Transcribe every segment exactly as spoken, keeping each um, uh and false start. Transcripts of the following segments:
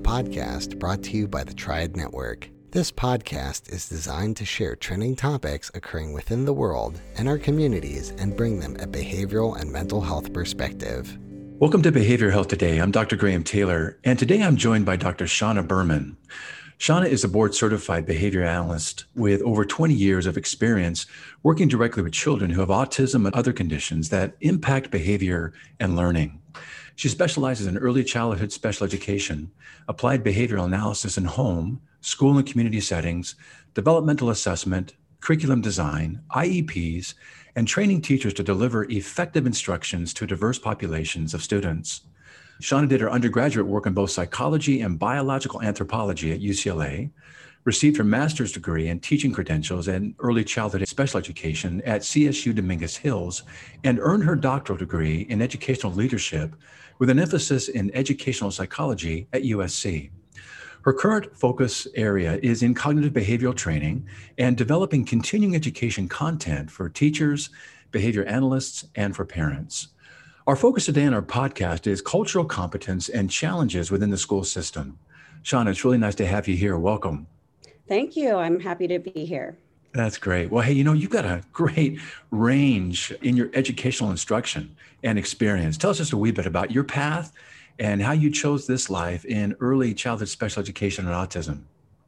podcast brought to you by the Triad Network. This podcast is designed to share trending topics occurring within the world and our communities and bring them a behavioral and mental health perspective. Welcome to Behavioral Health Today. I'm Doctor Graham Taylor, and today I'm joined by Doctor Shauna Berman. Shauna is a board-certified behavior analyst with over twenty years of experience working directly with children who have autism and other conditions that impact behavior and learning. She specializes in early childhood special education, applied behavioral analysis in home, school and community settings, developmental assessment, curriculum design, I E Ps, and training teachers to deliver effective instructions to diverse populations of students. Shauna did her undergraduate work in both psychology and biological anthropology at U C L A, received her master's degree and teaching credentials in early childhood special education at C S U Dominguez Hills, and earned her doctoral degree in educational leadership with an emphasis in educational psychology at U S C. Her current focus area is in cognitive behavioral training and developing continuing education content for teachers, behavior analysts, and for parents. Our focus today on our podcast is cultural competence and challenges within the school system. Shauna, it's really nice to have you here. Welcome. Thank you. I'm happy to be here. That's great. Well, hey, you know, you've got a great range in your educational instruction and experience. Tell us just a wee bit about your path and how you chose this life in early childhood special education and autism.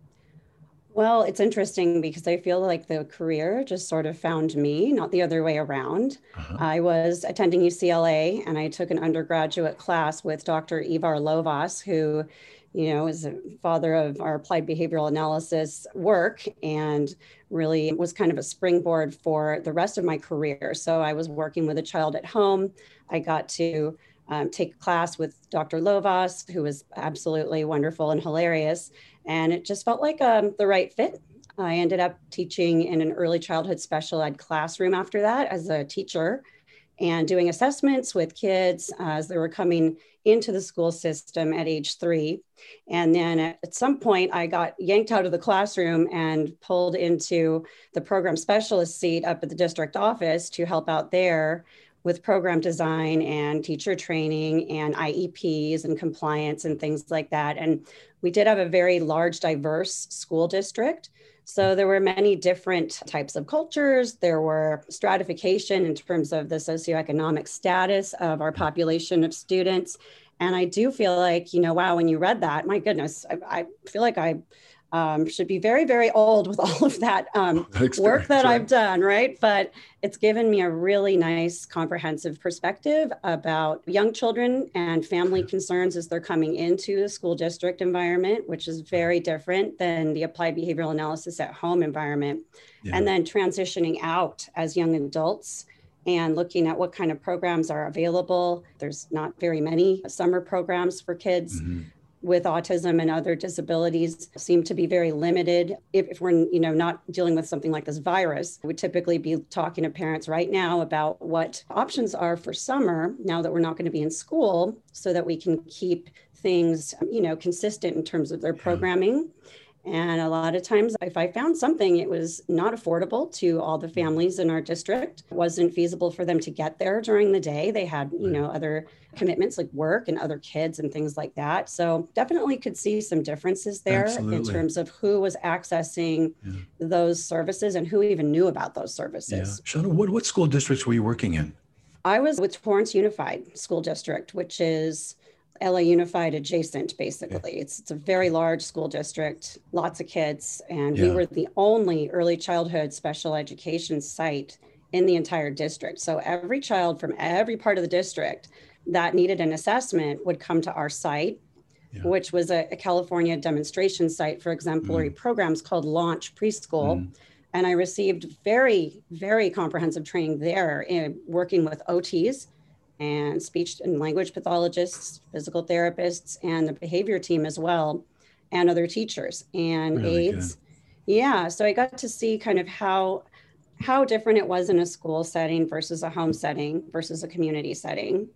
Well, it's interesting because I feel like the career just sort of found me, not the other way around. Uh-huh. I was attending U C L A and I took an undergraduate class with Doctor Ivar Lovaas, who, you know, is a father of our applied behavioral analysis work and really was kind of a springboard for the rest of my career. So I was working with a child at home. I got to um, take a class with Doctor Lovaas, who was absolutely wonderful and hilarious. And it just felt like um, the right fit. I ended up teaching in an early childhood special ed classroom after that as a teacher and doing assessments with kids as they were coming into the school system at age three. And then at some point, I got yanked out of the classroom and pulled into the program specialist seat up at the district office to help out there with program design and teacher training and I E Ps and compliance and things like that. And we did have a very large, diverse school district. So there were many different types of cultures. There were stratification in terms of the socioeconomic status of our population of students. And I do feel like, you know, wow, when you read that, my goodness, I, I feel like I um, should be very, very old with all of that um, work that right. I've done, right? But it's given me a really nice comprehensive perspective about young children and family concerns as they're coming into the school district environment, which is very different than the applied behavioral analysis at home environment. Yeah. And then transitioning out as young adults and looking at what kind of programs are available. There's not very many summer programs for kids. Mm-hmm. with autism and other disabilities seem to be very limited. If, if we're, you know, not dealing with something like this virus, we would typically be talking to parents right now about what options are for summer now that we're not going to be in school so that we can keep things, you know, consistent in terms of their programming. And a lot of times, if I found something, it was not affordable to all the families in our district. It wasn't feasible for them to get there during the day. They had, you know, other commitments like work and other kids and things like that. So definitely could see some differences there Absolutely. In terms of who was accessing yeah. those services and who even knew about those services. Yeah. Shauna, what, what school districts were you working in? I was with Torrance Unified School District, which is L A Unified adjacent, basically. Yeah. It's it's a very large school district, lots of kids, and yeah. we were the only early childhood special education site in the entire district. So every child from every part of the district that needed an assessment would come to our site, yeah. which was a, a California demonstration site for exemplary mm. programs called Launch Preschool. Mm. And I received very, very comprehensive training there in working with O Ts, and speech and language pathologists, physical therapists, and the behavior team as well, and other teachers and really aides. Good. Yeah, so I got to see kind of how how different it was in a school setting versus a home setting versus a community setting.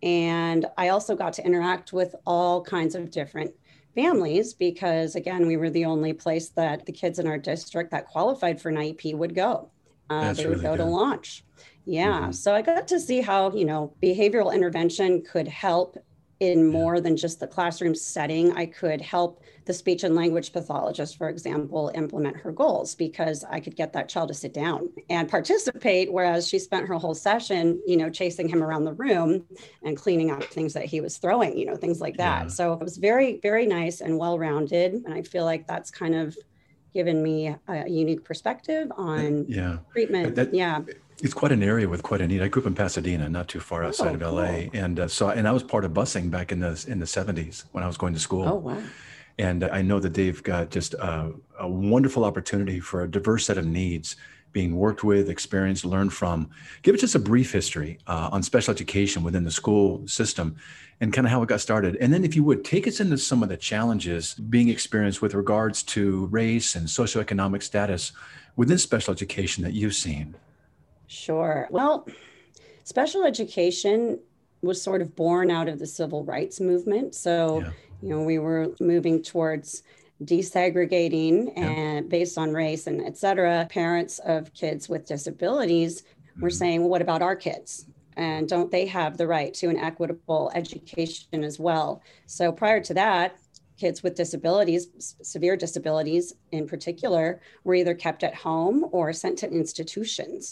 And I also got to interact with all kinds of different families because, again, we were the only place that the kids in our district that qualified for an I E P would go. Uh, they would really go good. To Launch. Yeah. Mm-hmm. So I got to see how, you know, behavioral intervention could help in more than just the classroom setting, I could help the speech and language pathologist, for example, implement her goals, because I could get that child to sit down and participate, whereas she spent her whole session, you know, chasing him around the room and cleaning up things that he was throwing, you know, things like that. Yeah. So it was very, very nice and well-rounded. And I feel like that's kind of given me a unique perspective on yeah. treatment. That, yeah. It's quite an area with quite a need. I grew up in Pasadena, not too far outside oh, of L A. Cool. And uh, so, and I was part of busing back in the in the seventies when I was going to school. Oh, wow. And I know that they've got just a, a wonderful opportunity for a diverse set of needs being worked with, experienced, learned from. Give us just a brief history uh, on special education within the school system and kind of how it got started. And then if you would, take us into some of the challenges being experienced with regards to race and socioeconomic status within special education that you've seen. Sure. Well, special education was sort of born out of the civil rights movement. So, yeah. you know, we were moving towards desegregating yeah. and based on race and et cetera. Parents of kids with disabilities mm-hmm. were saying, well, what about our kids? And don't they have the right to an equitable education as well? So prior to that, kids with disabilities, severe disabilities in particular, were either kept at home or sent to institutions.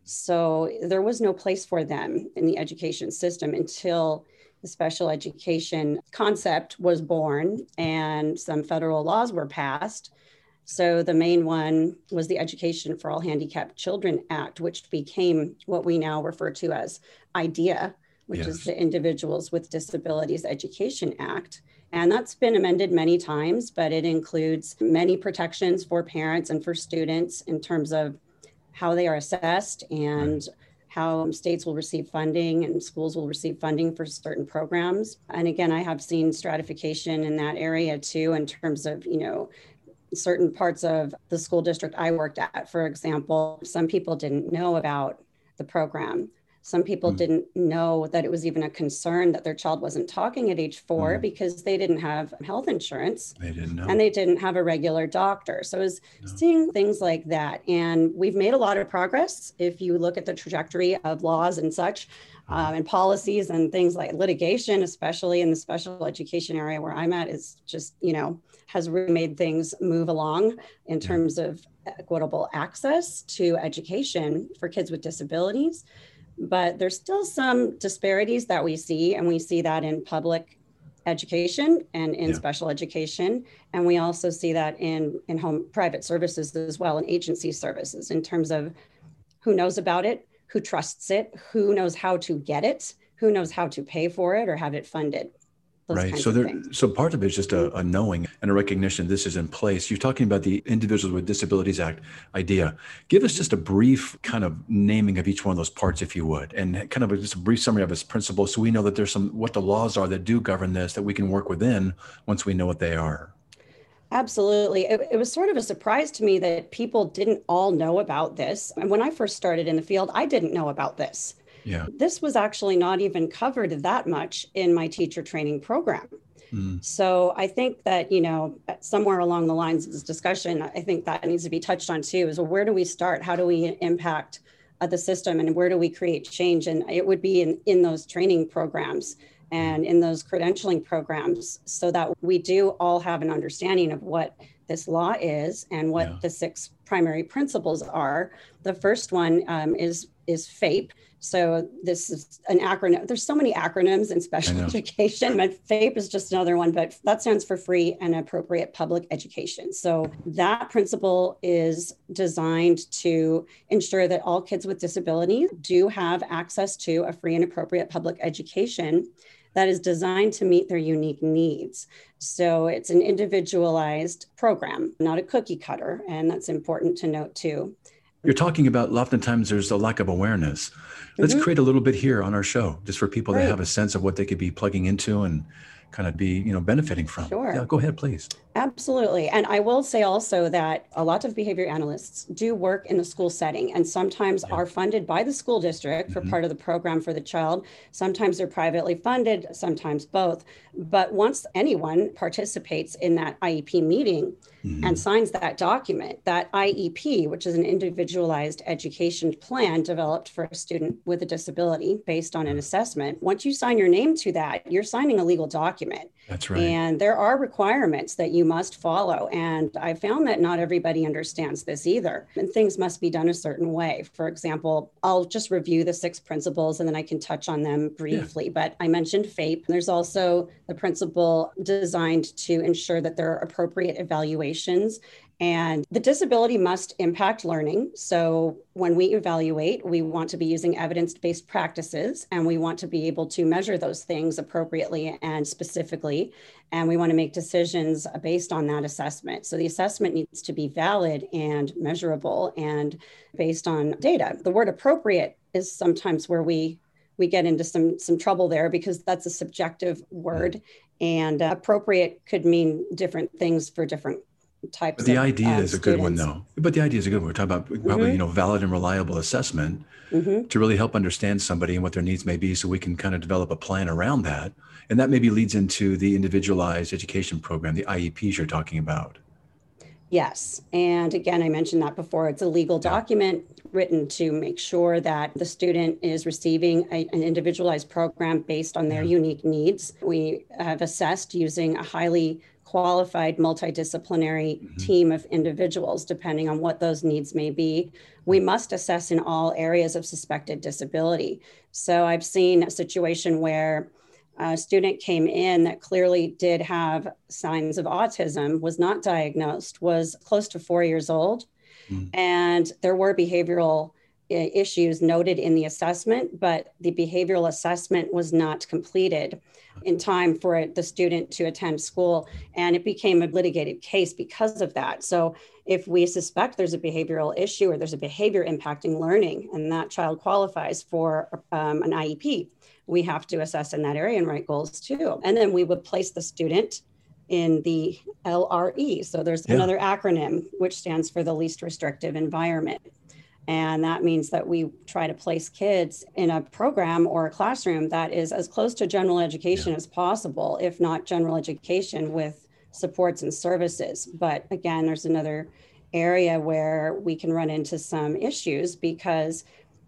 So there was no place for them in the education system until the special education concept was born and some federal laws were passed. So the main one was the Education for All Handicapped Children Act, which became what we now refer to as IDEA, which yes. is the Individuals with Disabilities Education Act. And that's been amended many times, but it includes many protections for parents and for students in terms of how they are assessed and right. how states will receive funding and schools will receive funding for certain programs. And again, I have seen stratification in that area too, in terms of, you know, certain parts of the school district I worked at, for example, some people didn't know about the program. Some people mm. didn't know that it was even a concern that their child wasn't talking at age four mm. because they didn't have health insurance. They didn't know. And they didn't have a regular doctor. So I was no. seeing things like that. And we've made a lot of progress. If you look at the trajectory of laws and such, mm. um, and policies and things like litigation, especially in the special education area where I'm at, is just, you know, has really made things move along in yeah. terms of equitable access to education for kids with disabilities. But there's still some disparities that we see, and we see that in public education and in yeah. special education. And we also see that in, in home private services as well, and agency services, in terms of who knows about it, who trusts it, who knows how to get it, who knows how to pay for it or have it funded. Those right. So there, so part of it is just a, a knowing and a recognition this is in place. You're talking about the Individuals with Disabilities Act idea. Give us just a brief kind of naming of each one of those parts, if you would, and kind of a, just a brief summary of its principles, so we know that there's some what the laws are that do govern this that we can work within once we know what they are. Absolutely. It, it was sort of a surprise to me that people didn't all know about this. And when I first started in the field, I didn't know about this. Yeah. This was actually not even covered that much in my teacher training program. Mm. So I think that, you know, somewhere along the lines of this discussion, I think that needs to be touched on too, is well, where do we start? How do we impact uh, the system, and where do we create change? And it would be in, in those training programs and in those credentialing programs, so that we do all have an understanding of what this law is and what yeah. the six primary principles are. The first one um, is is FAPE. So this is an acronym. There's so many acronyms in special education, but FAPE is just another one, but that stands for free and appropriate public education. So that principle is designed to ensure that all kids with disabilities do have access to a free and appropriate public education that is designed to meet their unique needs. So it's an individualized program, not a cookie cutter. And that's important to note too. You're talking about oftentimes there's a lack of awareness. Let's mm-hmm. create a little bit here on our show, just for people right. to have a sense of what they could be plugging into and kind of be, you know, benefiting from. Sure. Yeah, go ahead, please. Absolutely. And I will say also that a lot of behavior analysts do work in the school setting and sometimes Yeah. are funded by the school district for Mm-hmm. part of the program for the child. Sometimes they're privately funded, sometimes both. But once anyone participates in that I E P meeting Mm-hmm. and signs that document, that I E P, which is an individualized education plan developed for a student with a disability based on an assessment, once you sign your name to that, you're signing a legal document. That's right. And there are requirements that you must follow. And I found that not everybody understands this either. And things must be done a certain way. For example, I'll just review the six principles and then I can touch on them briefly. Yeah. But I mentioned FAPE. There's also the principle designed to ensure that there are appropriate evaluations. And the disability must impact learning. So when we evaluate, we want to be using evidence-based practices, and we want to be able to measure those things appropriately and specifically. And we want to make decisions based on that assessment. So the assessment needs to be valid and measurable and based on data. The word appropriate is sometimes where we we get into some some trouble there because that's a subjective word, and uh, appropriate could mean different things for different types. But the of, idea uh, is a good one, students. though. But the idea is a good one. We're talking about probably, Mm-hmm. you know, valid and reliable assessment Mm-hmm. to really help understand somebody and what their needs may be so we can kind of develop a plan around that. And that maybe leads into the individualized education program, the I E Ps you're talking about. Yes. And again, I mentioned that before. It's a legal Yeah. document written to make sure that the student is receiving a, an individualized program based on their Yeah. unique needs. We have assessed using a highly qualified multidisciplinary Mhm. team of individuals, depending on what those needs may be. We must assess in all areas of suspected disability. So I've seen a situation where a student came in that clearly did have signs of autism, was not diagnosed, was close to four years old. Mhm. And there were behavioral i- issues noted in the assessment, but the behavioral assessment was not completed in time for it, the student to attend school. And it became a litigated case because of that. So if we suspect there's a behavioral issue or there's a behavior impacting learning and that child qualifies for um, an I E P, we have to assess in that area and write goals too. And then we would place the student in the L R E. So there's Yeah. another acronym, which stands for the least restrictive environment. And that means that we try to place kids in a program or a classroom that is as close to general education Yeah. as possible, if not general education with supports and services. But again, there's another area where we can run into some issues because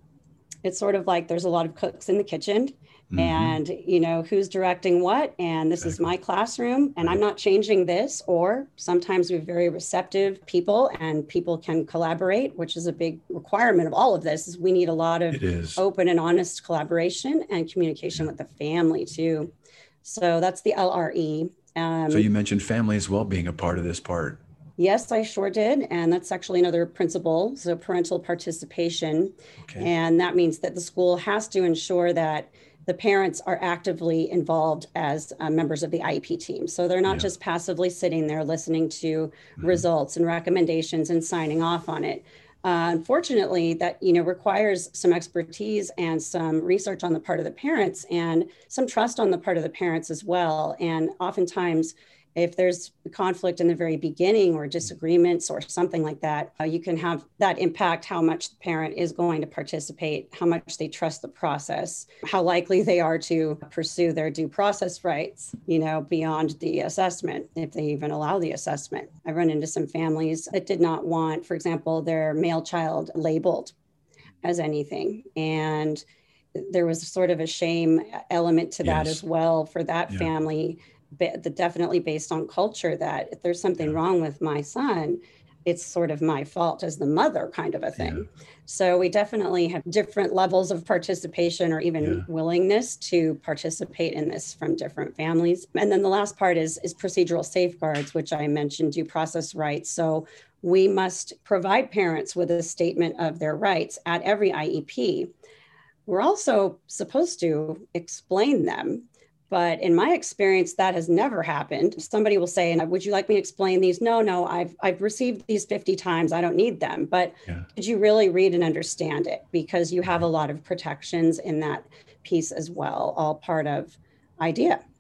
it's sort of like there's a lot of cooks in the kitchen. Mhm. And, you know, who's directing what? And this is my classroom and I'm not changing this. Or sometimes we're very receptive people and people can collaborate, which is a big requirement of all of this is we need a lot of It is. open and honest collaboration and communication with the family too. So that's the L R E. Um, So you mentioned family as well being a part of this part. Yes, I sure did. And that's actually another principle. So parental participation. Okay. And that means that the school has to ensure that the parents are actively involved as uh, members of the I E P team. So they're not Yeah. just passively sitting there listening to Mhm. results and recommendations and signing off on it. Uh, unfortunately, that you know requires some expertise and some research on the part of the parents and some trust on the part of the parents as well. And oftentimes, if there's conflict in the very beginning or disagreements or something like that, uh, you can have that impact how much the parent is going to participate, how much they trust the process, how likely they are to pursue their due process rights, you know, beyond the assessment, if they even allow the assessment. I run into some families that did not want, for example, their male child labeled as anything. And there was sort of a shame element to that Yes. as well for that Yeah. family, but the- definitely based on culture that if there's something Yeah. wrong with my son, it's sort of my fault as the mother kind of a thing. Yeah. So we definitely have different levels of participation or even Yeah. willingness to participate in this from different families. And then the last part is, is procedural safeguards, which I mentioned, due process rights. So we must provide parents with a statement of their rights at every I E P. We're also supposed to explain them. But in my experience, that has never happened. Somebody will say, would you like me to explain these? No, no, I've, I've received these fifty times. I don't need them. But Yeah. did you really read and understand it? Because you have a lot of protections in that piece as well, all part of IDEA.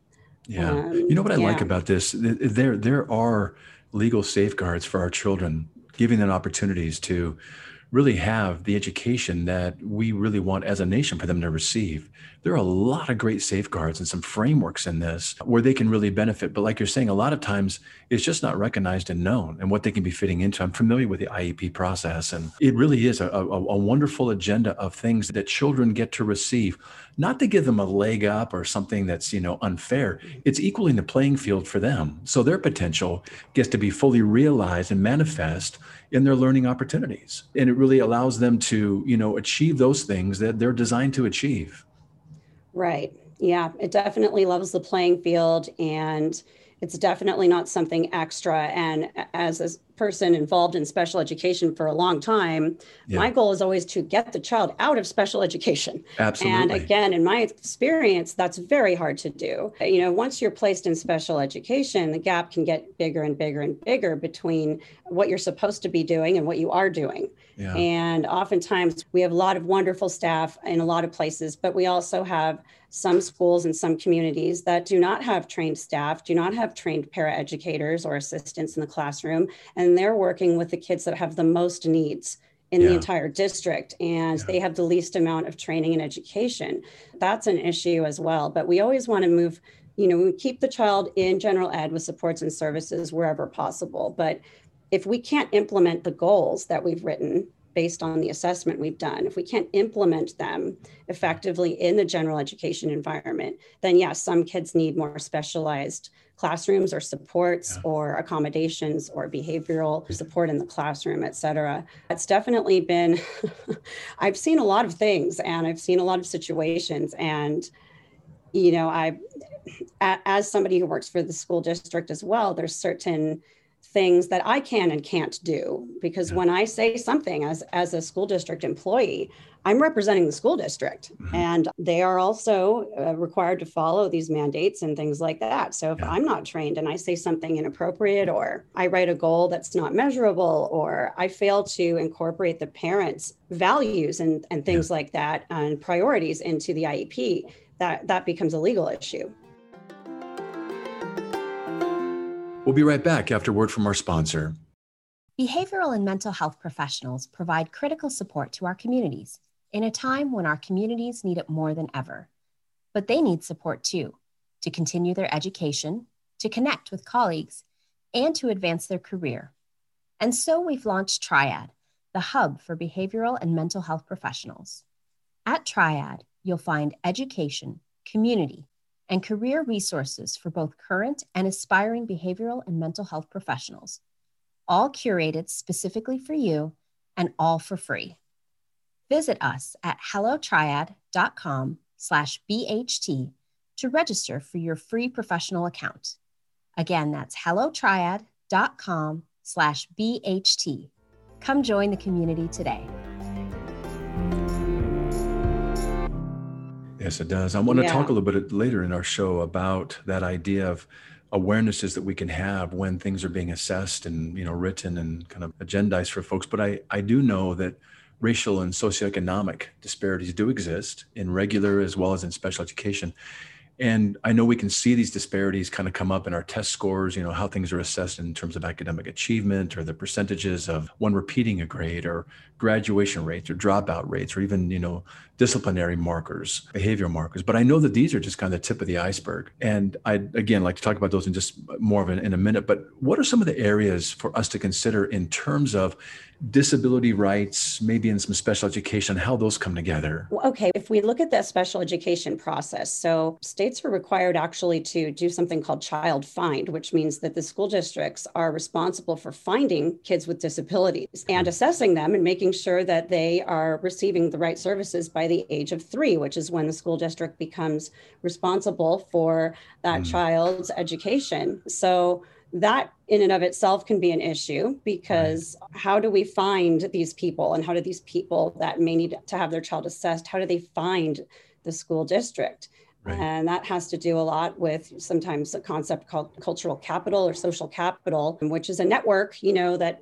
Yeah. Um, You know what I like yeah. about this? Th- There, there are legal safeguards for our children, giving them opportunities to really have the education that we really want as a nation for them to receive. There are a lot of great safeguards and some frameworks in this where they can really benefit. But like you're saying, a lot of times it's just not recognized and known and what they can be fitting into. I'm familiar with the I E P process, and it really is a, a, a wonderful agenda of things that children get to receive, not to give them a leg up or something that's, you know, unfair. It's equaling the playing field for them. So their potential gets to be fully realized and manifest in their learning opportunities. And it really allows them to, you know, achieve those things that they're designed to achieve. Right. Yeah, it definitely levels the playing field, and it's definitely not something extra. And as a person involved in special education for a long time, Yeah, my goal is always to get the child out of special education. And absolutely. again, in my experience, that's very hard to do. You know, once you're placed in special education, the gap can get bigger and bigger and bigger between what you're supposed to be doing and what you are doing. Yeah, And oftentimes we have a lot of wonderful staff in a lot of places, but we also have some schools and some communities that do not have trained staff, do not have trained paraeducators or assistants in the classroom, and they're working with the kids that have the most needs in the yeah, entire district, and yeah, they have the least amount of training and education. That's an issue as well. But we always want to move, you know, we keep the child in general ed with supports and services wherever possible. But if we can't implement the goals that we've written based on the assessment we've done, if we can't implement them effectively in the general education environment, then yes, some kids need more specialized classrooms or supports yeah. or accommodations or behavioral support in the classroom, et cetera. It's definitely been, I've seen a lot of things and I've seen a lot of situations. And, you know, I, as somebody who works for the school district as well, there's certain things that I can and can't do, because Yeah. when I say something as, as a school district employee, I'm representing the school district, Mhm. and they are also uh, required to follow these mandates and things like that. So if Yeah. I'm not trained and I say something inappropriate, or I write a goal that's not measurable, or I fail to incorporate the parents' values and, and things like that and priorities into the I E P, that, that becomes a legal issue. We'll be right back after word from our sponsor. Behavioral and mental health professionals provide critical support to our communities in a time when our communities need it more than ever. But they need support too, to continue their education, to connect with colleagues, and to advance their career. And so we've launched Triad, the hub for behavioral and mental health professionals. At Triad, you'll find education, community, and career resources for both current and aspiring behavioral and mental health professionals, all curated specifically for you and all for free. Visit us at hellotriad.com slash BHT to register for your free professional account. Again, that's hellotriad.com slash BHT. Come join the community today. Yes, it does. I want to Yeah. talk a little bit later in our show about that idea of awarenesses that we can have when things are being assessed and, you know, written and kind of agendized for folks. But I, I do know that racial and socioeconomic disparities do exist in regular as well as in special education. And I know we can see these disparities kind of come up in our test scores, you know, how things are assessed in terms of academic achievement or the percentages of one repeating a grade or graduation rates or dropout rates or even, you know, disciplinary markers, behavior markers. But I know that these are just kind of the tip of the iceberg. And I'd, again, like to talk about those in just more of an, in a minute. But what are some of the areas for us to consider in terms of disability rights, maybe in some special education, how those come together? Okay, if we look at that special education process, so states are required actually to do something called child find, which means that the school districts are responsible for finding kids with disabilities and assessing them and making sure that they are receiving the right services by the age of three, which is when the school district becomes responsible for that Mm. child's education. So that in and of itself can be an issue, because right. How do we find these people, and how do these people that may need to have their child assessed, how do they find the school district? Right. And that has to do a lot with sometimes a concept called cultural capital or social capital, which is a network, you know, that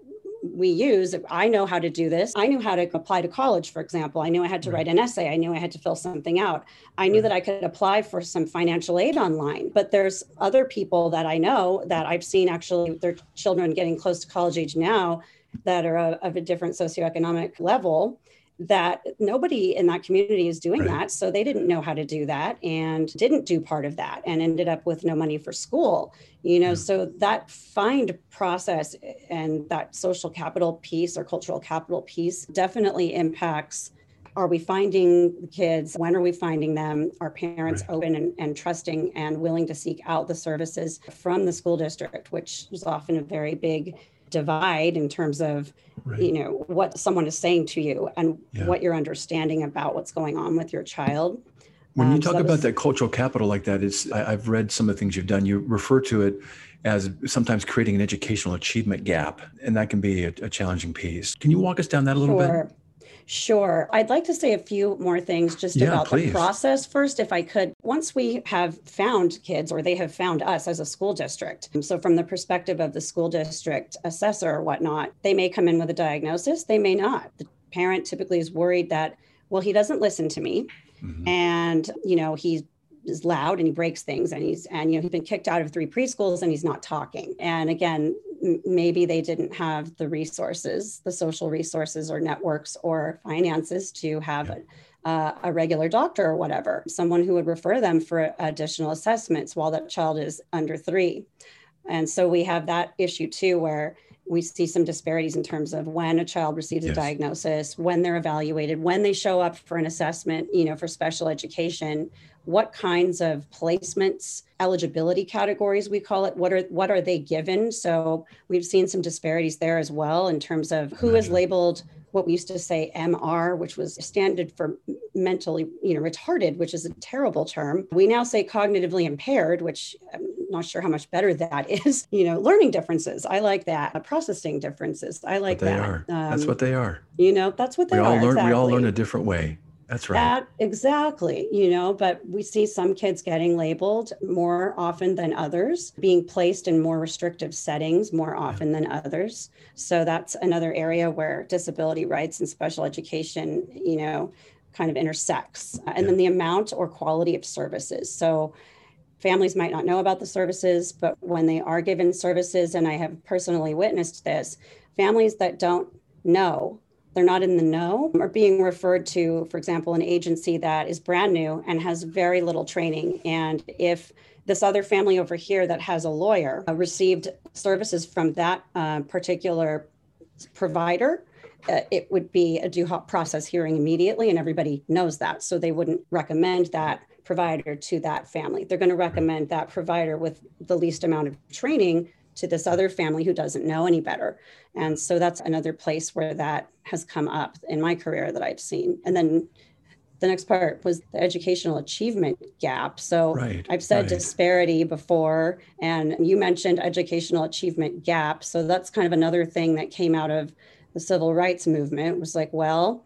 we use. I know how to do this. I knew how to apply to college, for example. I knew I had to Right. write an essay. I knew I had to fill something out. I knew Right. that I could apply for some financial aid online. But there's other people that I know that I've seen actually their children getting close to college age now that are of, of a different socioeconomic level, that nobody in that community is doing Right. that. So they didn't know how to do that and didn't do part of that and ended up with no money for school. You know, Yeah. so that find process and that social capital piece or cultural capital piece definitely impacts. Are we finding the kids? When are we finding them? Are parents Right. open and, and trusting and willing to seek out the services from the school district, which is often a very big divide in terms of, Right. you know, what someone is saying to you and Yeah. what you're understanding about what's going on with your child. When you Um, so talk that about was- that cultural capital like that, it's I, I've read some of the things you've done. You refer to it as sometimes creating an educational achievement gap, and that can be a, a challenging piece. Can you walk us down that a little Sure. bit? Sure. I'd like to say a few more things just Yeah, about please. the process first, if I could. Once we have found kids or they have found us as a school district, so from the perspective of the school district assessor or whatnot, they may come in with a diagnosis, they may not. The parent typically is worried that, well, he doesn't listen to me. Mhm. And, you know, he is loud and he breaks things and he's, and, you know, he's been kicked out of three preschools and he's not talking. And again, m- maybe they didn't have the resources, the social resources or networks or finances to have Yeah. a, uh, a regular doctor or whatever, someone who would refer them for additional assessments while that child is under three. And so we have that issue too, where we see some disparities in terms of when a child receives Yes. a diagnosis, when they're evaluated, when they show up for an assessment, you know, for special education, what kinds of placements, eligibility categories we call it, what are what are they given? So we've seen some disparities there as well in terms of who is Imagine. labeled what we used to say M R, which was standard for mentally, you know, retarded, which is a terrible term. We now say cognitively impaired, which I'm not sure how much better that is. You know, learning differences. I like that. Processing differences. I like What they that. are. That's Um, what they are. You know, that's what they We all are. learn. Exactly. We all learn a different way. That's right. That exactly, you know, but we see some kids getting labeled more often than others, being placed in more restrictive settings more often than others. So that's another area where disability rights and special education, you know, kind of intersects. Uh, And then the amount or quality of services. So families might not know about the services, but when they are given services, and I have personally witnessed this, families that don't know, they're not in the know, are being referred to, for example, an agency that is brand new and has very little training. And if this other family over here that has a lawyer uh, received services from that uh, particular provider, uh, it would be a due process hearing immediately, and everybody knows that. So they wouldn't recommend that provider to that family. They're going to recommend that provider with the least amount of training to this other family who doesn't know any better. And so that's another place where that has come up in my career that I've seen. And then the next part was the educational achievement gap. So Right, I've said right. disparity before, and you mentioned educational achievement gap. So that's kind of another thing that came out of the civil rights movement, was like, well,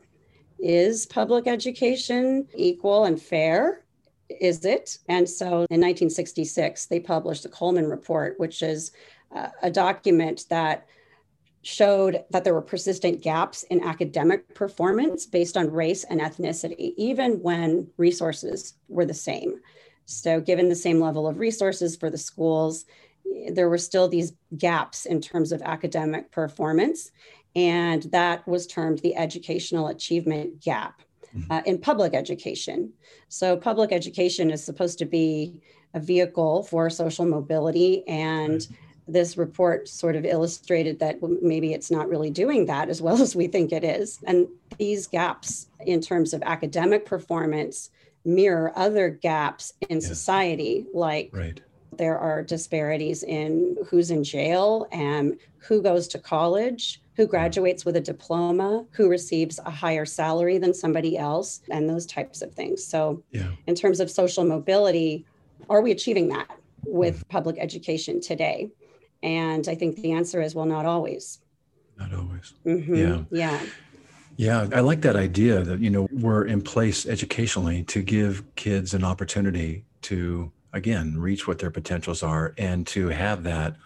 is public education equal and fair? Is it? And so in nineteen sixty-six, they published the Coleman Report, which is uh, a document that showed that there were persistent gaps in academic performance based on race and ethnicity, even when resources were the same. So given the same level of resources for the schools, there were still these gaps in terms of academic performance. And that was termed the educational achievement gap uh, in public education. So public education is supposed to be a vehicle for social mobility, and Right. this report sort of illustrated that maybe it's not really doing that as well as we think it is. And these gaps in terms of academic performance mirror other gaps in Yes. society, like Right. there are disparities in who's in jail and who goes to college, who graduates with a diploma, who receives a higher salary than somebody else, and those types of things. So Yeah. in terms of social mobility, are we achieving that with public education today? And I think the answer is, well, not always. Not always. Mhm. Yeah. Yeah. Yeah, I like that idea that, you know, we're in place educationally to give kids an opportunity to, again, reach what their potentials are and to have that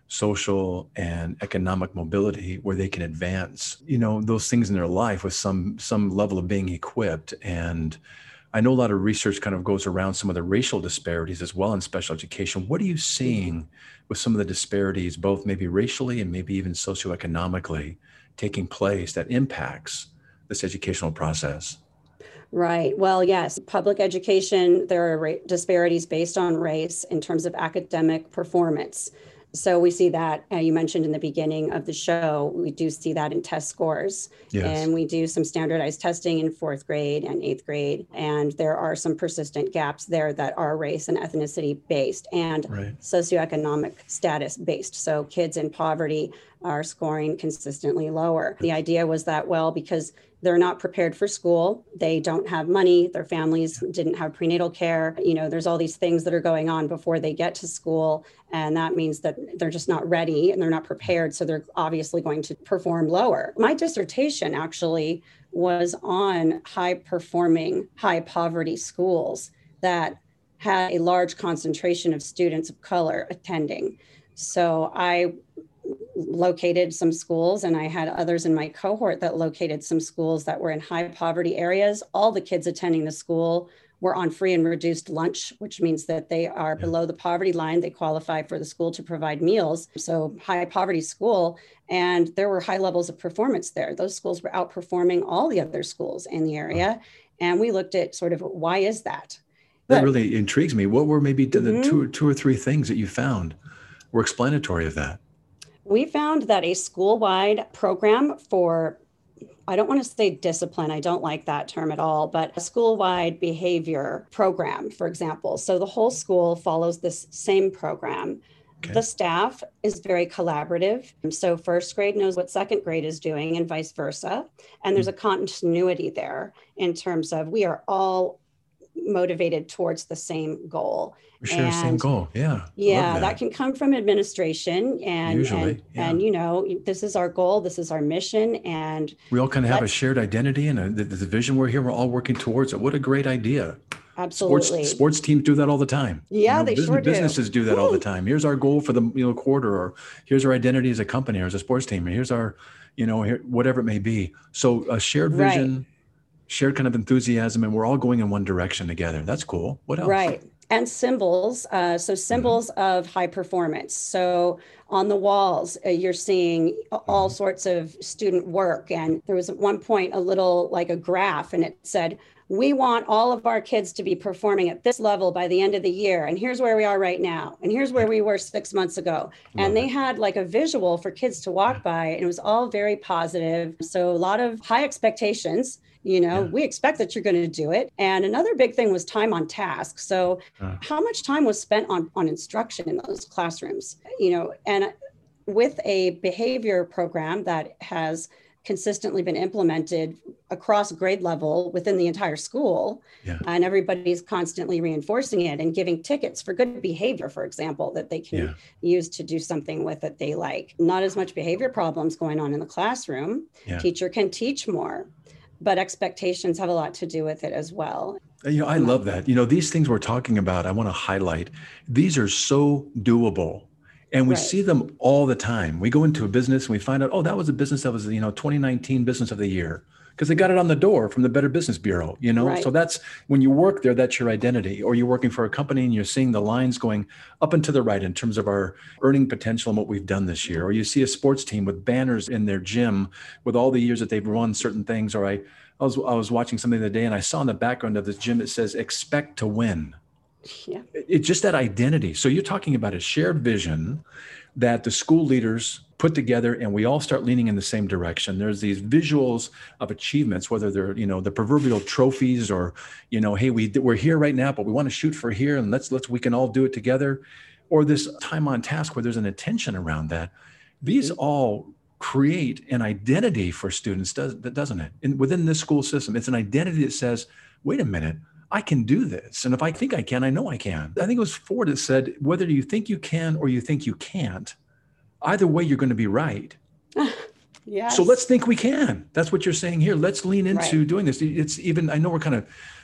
social and economic mobility where they can advance, you know, those things in their life with some some level of being equipped. And I know a lot of research kind of goes around some of the racial disparities as well in special education. What are you seeing with some of the disparities, both maybe racially and maybe even socioeconomically, taking place that impacts this educational process? Right. Well, yes, public education, there are ra- disparities based on race in terms of academic performance. So we see that, uh, you mentioned in the beginning of the show, we do see that in test scores. Yes. And we do some standardized testing in fourth grade and eighth grade. And there are some persistent gaps there that are race and ethnicity based and Right. socioeconomic status based. So kids in poverty are scoring consistently lower. The idea was that, well, because they're not prepared for school, they don't have money, their families didn't have prenatal care, you know, there's all these things that are going on before they get to school. And that means that they're just not ready and they're not prepared. So they're obviously going to perform lower. My dissertation actually was on high performing, high poverty schools that had a large concentration of students of color attending. So I located some schools, and I had others in my cohort that located some schools that were in high poverty areas. All the kids attending the school were on free and reduced lunch, which means that they are yeah. below the poverty line. They qualify for the school to provide meals. So high poverty school, and there were high levels of performance there. Those schools were outperforming all the other schools in the area. And we looked at sort of, why is that? That But, really intrigues me. What were maybe the Mhm. two, two or three things that you found were explanatory of that? We found that a school-wide program for, I don't want to say discipline, I don't like that term at all, but a school-wide behavior program, for example. So the whole school follows this same program. Okay. The staff is very collaborative. So first grade knows what second grade is doing and vice versa. And there's a continuity there in terms of we are all motivated towards the same goal. We share the same goal. Yeah. Yeah, that. that can come from administration and, Usually, and, yeah. and, you know, this is our goal, this is our mission. And we all kind of have a let's- shared identity and a, the, the vision we're here, we're all working towards it. What a great idea. absolutely. Sports, sports teams do that all the time. Yeah, You know, they business, sure do. Businesses do that all the Woo. time. Here's our goal for the you know quarter, or here's our identity as a company or as a sports team. And here's our, you know, here, whatever it may be. So a shared Right. vision, shared kind of enthusiasm, and we're all going in one direction together. That's cool. What else? Right. And symbols. Uh, so symbols mm-hmm. of high performance. So on the walls, uh, you're seeing all mm-hmm. sorts of student work. And there was at one point a little like a graph, and it said, we want all of our kids to be performing at this level by the end of the year. And here's where we are right now. And here's where we were six months ago. Love and they it. Had like a visual for kids to walk yeah. by, and it was all very positive. So a lot of high expectations. You know, yeah. we expect that you're going to do it. And another big thing was time on task. So uh, how much time was spent on, on instruction in those classrooms, you know, and with a behavior program that has consistently been implemented across grade level within the entire school, yeah. and everybody's constantly reinforcing it and giving tickets for good behavior, for example, that they can yeah. use to do something with that they like. Not as much behavior problems going on in the classroom. Yeah. Teacher can teach more. But expectations have a lot to do with it as well. You know, I love that. You know, these things we're talking about, I want to highlight. These are so doable. And we right. see them all the time. We go into a business and we find out, oh, that was a business that was, you know, twenty nineteen business of the year. Because they got it on the door from the Better Business Bureau, you know? Right. So that's, when you work there, that's your identity. Or you're working for a company and you're seeing the lines going up and to the right in terms of our earning potential and what we've done this year. Or you see a sports team with banners in their gym with all the years that they've won certain things. Or I, I was I was watching something the other day and I saw in the background of this gym, it says, expect to win. Yeah. It, it's just that identity. So you're talking about a shared vision that the school leaders put together and we all start leaning in the same direction. There's these visuals of achievements, whether they're, you know, the proverbial trophies or, you know, hey, we, we're here right now, but we want to shoot for here and let's, let's, we can all do it together. Or this time on task where there's an attention around that. These mm-hmm. all create an identity for students, does, doesn't it? And within this school system, it's an identity that says, wait a minute, I can do this. And if I think I can, I know I can. I think it was Ford that said, whether you think you can or you think you can't, either way, you're going to be right. Yes. So let's think we can. That's what you're saying here. Let's lean into right. doing this. It's even, I know we're kind of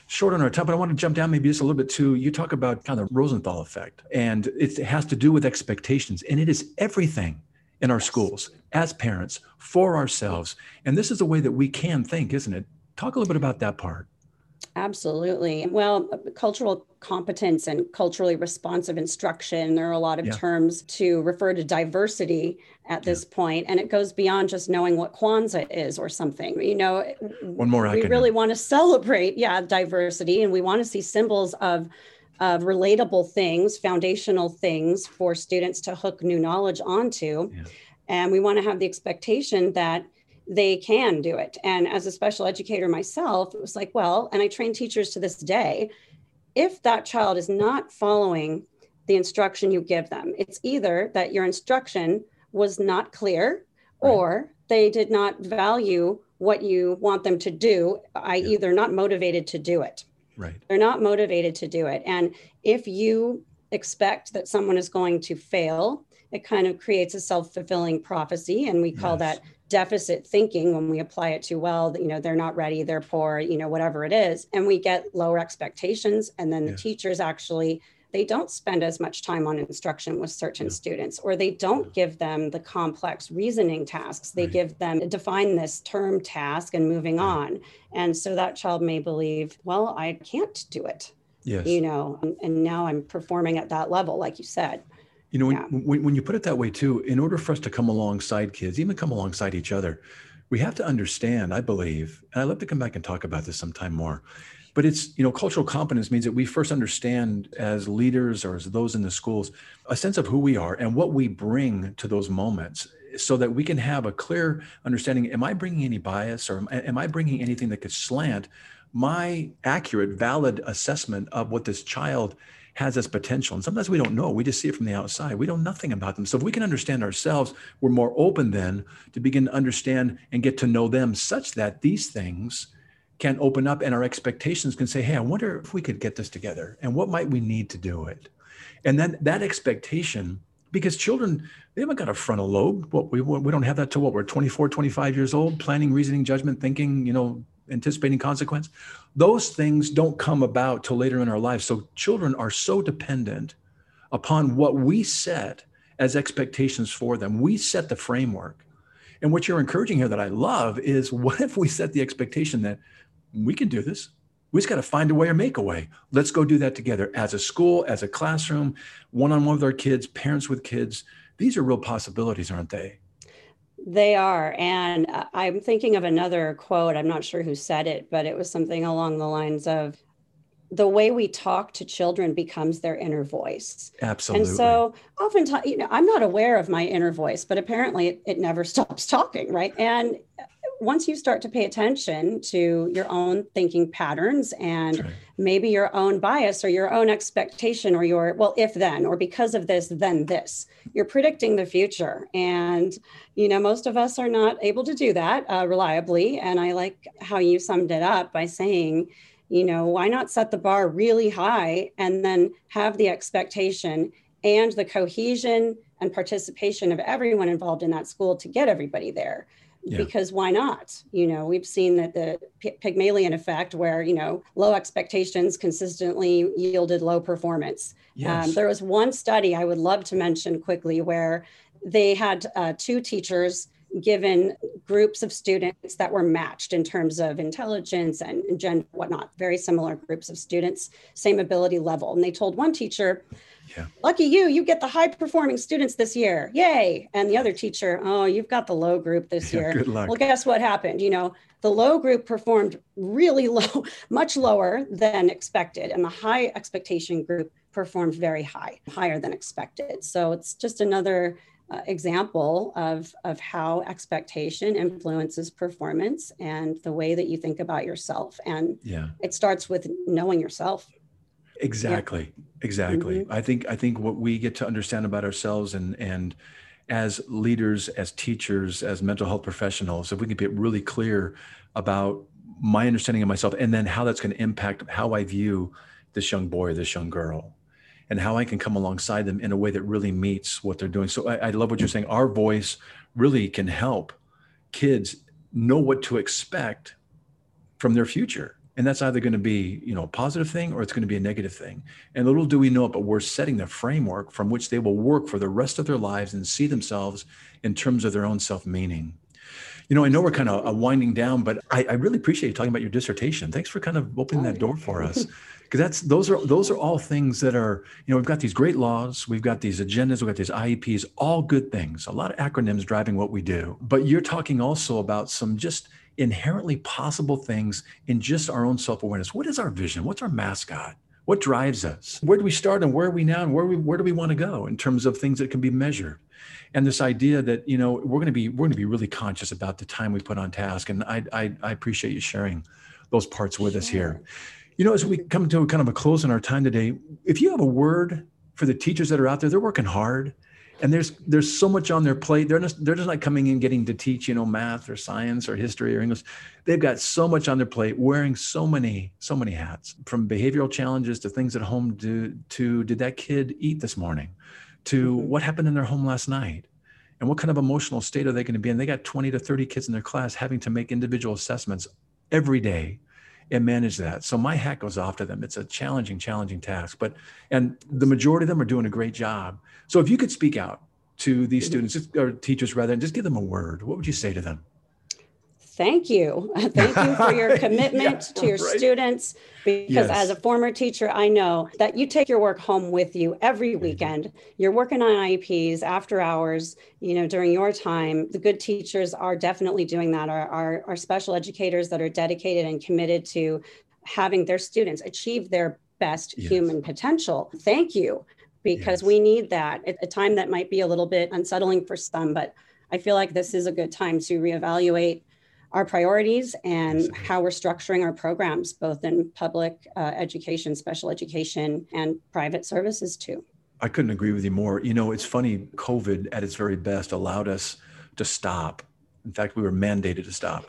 short on our time, but I want to jump down maybe just a little bit too. You talk about kind of the Rosenthal effect, and it has to do with expectations, and it is everything in our schools as parents for ourselves. And this is the way that we can think, isn't it? Talk a little bit about that part. Absolutely. Well, cultural competence and culturally responsive instruction, there are a lot of yeah. terms to refer to diversity at this yeah. point, and it goes beyond just knowing what Kwanzaa is or something. You know, one more we acronym. really want to celebrate, yeah, diversity, and we want to see symbols of of relatable things, foundational things for students to hook new knowledge onto. Yeah. And we want to have the expectation that they can do it. And as a special educator myself, it was like, well, and I train teachers to this day, if that child is not following the instruction you give them, it's either that your instruction was not clear right. or they did not value what you want them to do, that is yeah. they're not motivated to do it. Right. They're not motivated to do it. And if you expect that someone is going to fail, it kind of creates a self-fulfilling prophecy. And we call yes. that deficit thinking when we apply it to, well, you know, they're not ready, they're poor, you know, whatever it is. And we get lower expectations. And then yeah. the teachers actually, they don't spend as much time on instruction with certain yeah. students, or they don't yeah. give them the complex reasoning tasks. They right. give them define this term task and moving right. on. And so that child may believe, well, I can't do it, yes. you know, and, and now I'm performing at that level, like you said. You know, when, yeah. when, when you put it that way too, in order for us to come alongside kids, even come alongside each other, we have to understand, I believe, and I'd love to come back and talk about this sometime more, but it's, you know, cultural competence means that we first understand as leaders or as those in the schools, a sense of who we are and what we bring to those moments so that we can have a clear understanding. Am I bringing any bias, or am, am I bringing anything that could slant my accurate, valid assessment of what this child has as potential? And sometimes we don't know. We just see it from the outside. We know nothing about them. So if we can understand ourselves, we're more open then to begin to understand and get to know them such that these things can open up and our expectations can say, hey, I wonder if we could get this together and what might we need to do it? And then that expectation, because children, they haven't got a frontal lobe. What we, we don't have that till what, we're twenty-four, twenty-five years old, planning, reasoning, judgment, thinking, you know, anticipating consequence. Those things don't come about till later in our lives. So children are so dependent upon what we set as expectations for them. We set the framework. And what you're encouraging here that I love is, what if we set the expectation that we can do this? We just got to find a way or make a way. Let's go do that together as a school, as a classroom, one-on-one with our kids, parents with kids. These are real possibilities, aren't they? They are. And I'm thinking of another quote. I'm not sure who said it, but it was something along the lines of, the way we talk to children becomes their inner voice. Absolutely. And so oftentimes, you know, I'm not aware of my inner voice, but apparently it, it never stops talking, right? And once you start to pay attention to your own thinking patterns and right. maybe your own bias or your own expectation or your, well, if then, or because of this, then this, you're predicting the future. And, you know, most of us are not able to do that uh, reliably. And I like how you summed it up by saying, you know, why not set the bar really high and then have the expectation and the cohesion and participation of everyone involved in that school to get everybody there? Yeah. Because why not? You know, we've seen that the P- Pygmalion effect, where, you know, low expectations consistently yielded low performance. Yes. Um, there was one study I would love to mention quickly where they had uh, two teachers given groups of students that were matched in terms of intelligence and gender, whatnot, very similar groups of students, same ability level. And they told one teacher, yeah. lucky you, you get the high performing students this year. Yay. And the other teacher, oh, you've got the low group this yeah, year. Good luck. Well, guess what happened? You know, the low group performed really low, much lower than expected. And the high expectation group performed very high, higher than expected. So it's just another Uh, example of, of how expectation influences performance and the way that you think about yourself. And yeah. it starts with knowing yourself. Exactly. Yeah. Exactly. Mm-hmm. I think, I think what we get to understand about ourselves and, and as leaders, as teachers, as mental health professionals, if we can get really clear about my understanding of myself and then how that's going to impact how I view this young boy or this young girl, and how I can come alongside them in a way that really meets what they're doing. So I, I love what you're saying. Our voice really can help kids know what to expect from their future. And that's either going to be, you know, a positive thing or it's going to be a negative thing. And little do we know it, but we're setting the framework from which they will work for the rest of their lives and see themselves in terms of their own self-meaning. You know, I know we're kind of uh, winding down, but I, I really appreciate you talking about your dissertation. Thanks for kind of opening that door for us. Because that's those are those are all things that are, you know, we've got these great laws, we've got these agendas, we've got these I E Ps, all good things, a lot of acronyms driving what we do. But you're talking also about some just inherently possible things in just our own self-awareness. What is our vision? What's our mascot? What drives us? Where do we start and where are we now and where we where do we want to go in terms of things that can be measured? And this idea that, you know, we're going to be we're going to be really conscious about the time we put on task. And I I, I appreciate you sharing those parts with sure. us here. You know, as we come to kind of a close in our time today, if you have a word for the teachers that are out there, they're working hard. And there's there's so much on their plate. They're just, they're just not coming in getting to teach, you know, math or science or history or English. They've got so much on their plate, wearing so many, so many hats, from behavioral challenges to things at home, to, to did that kid eat this morning, to what happened in their home last night, and what kind of emotional state are they going to be in? They got twenty to thirty kids in their class having to make individual assessments every day and manage that. So my hat goes off to them. It's a challenging, challenging task, but, and the majority of them are doing a great job. So if you could speak out to these students or teachers rather, and just give them a word, what would you say to them? Thank you. Thank you for your commitment yeah, to your right. students, because yes. as a former teacher, I know that you take your work home with you every weekend. You're working on I E Ps after hours, you know, during your time. The good teachers are definitely doing that. Our, our, our special educators that are dedicated and committed to having their students achieve their best yes. human potential. Thank you, because yes. we need that at a time that might be a little bit unsettling for some, but I feel like this is a good time to reevaluate our priorities and yes. how we're structuring our programs, both in public uh, education, special education, and private services too. I couldn't agree with you more. You know, it's funny, COVID at its very best allowed us to stop. In fact, we were mandated to stop.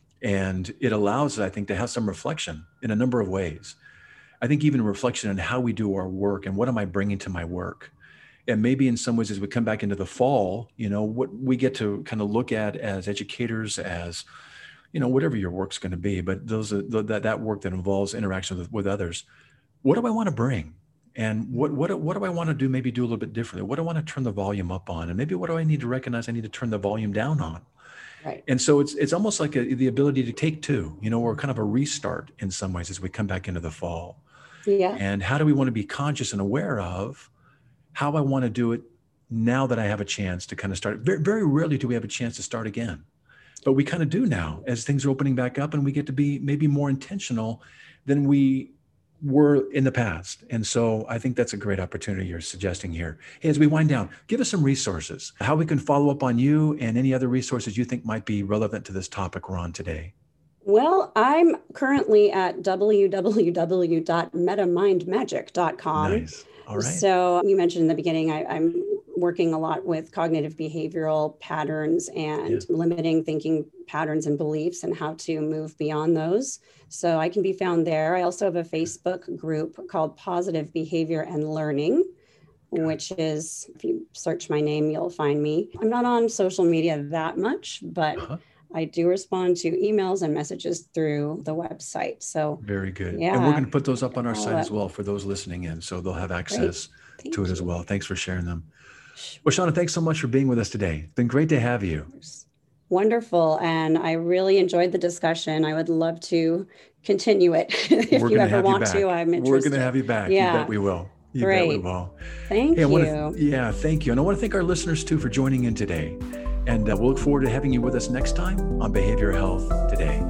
And it allows us, I think, to have some reflection in a number of ways. I think even reflection on how we do our work and what am I bringing to my work? And maybe in some ways, as we come back into the fall, you know, what we get to kind of look at as educators, as, you know, whatever your work's going to be, but those are the, that, that work that involves interaction with, with others. What do I want to bring? And what, what, what do I want to do? Maybe do a little bit differently. What do I want to turn the volume up on? And maybe what do I need to recognize I need to turn the volume down on? Right. And so it's, it's almost like a, the ability to take two, you know, or kind of a restart in some ways as we come back into the fall. Yeah. And how do we want to be conscious and aware of how I want to do it now that I have a chance to kind of start? Very, very rarely do we have a chance to start again, but we kind of do now as things are opening back up, and we get to be maybe more intentional than we were in the past. And so I think that's a great opportunity you're suggesting here. Hey, as we wind down, give us some resources, how we can follow up on you and any other resources you think might be relevant to this topic we're on today. Well, I'm currently at w w w dot metamind magic dot com. Nice. All right. So you mentioned in the beginning, I, I'm working a lot with cognitive behavioral patterns and yeah. limiting thinking patterns and beliefs and how to move beyond those. So I can be found there. I also have a Facebook group called Positive Behavior and Learning, which is, if you search my name, you'll find me. I'm not on social media that much, but uh-huh. I do respond to emails and messages through the website. So very good. Yeah. And we're going to put those up on our site as well for those listening in, so they'll have access to it you. as well. Thanks for sharing them. Well, Shauna, thanks so much for being with us today. It's been great to have you. Wonderful. And I really enjoyed the discussion. I would love to continue it if you ever want you to. I'm interested. We're going to have you back. Yeah. You bet we will. You Great. bet we will. Thank hey, you. To, yeah, thank you. And I want to thank our listeners too for joining in today. And uh, we'll look forward to having you with us next time on Behavioral Health Today.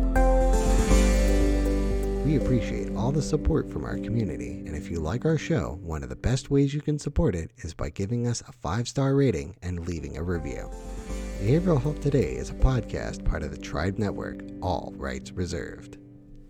We appreciate all the support from our community, and if you like our show, one of the best ways you can support it is by giving us a five-star rating and leaving a review. Behavioral Health Today is a podcast part of the Tribe Network, all rights reserved.